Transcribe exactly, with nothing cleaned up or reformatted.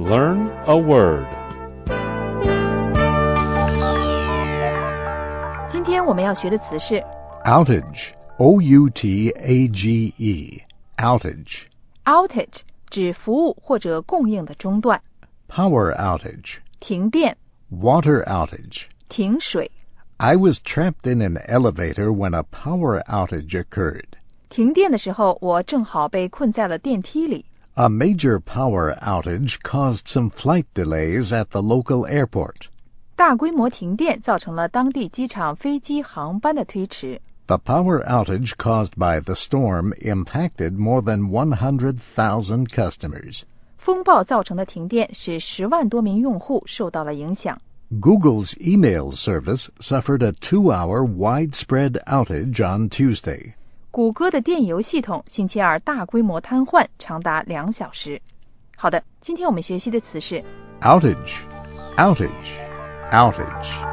Learn a word. 今天我们要学的词是 outage, O U T A G E, outage. outage 指服务或者供应的中断 Power outage, 停电 water outage. 停水 I was trapped in an elevator when a power outage occurred. 停电的时候我正好被困在了电梯里 A major power outage caused some flight delays at the local airport. 大规模停电造成了当地机场飞机航班的推迟 The power outage caused by the storm impacted more than one hundred thousand customers. 风暴造成的停电使十万多名用户受到了影响 Google's email service suffered a two-hour widespread outage on Tuesday. 谷歌的电邮系统星期二大规模瘫痪长达两小时好的今天我们学习的词是 Outage, outage, outage.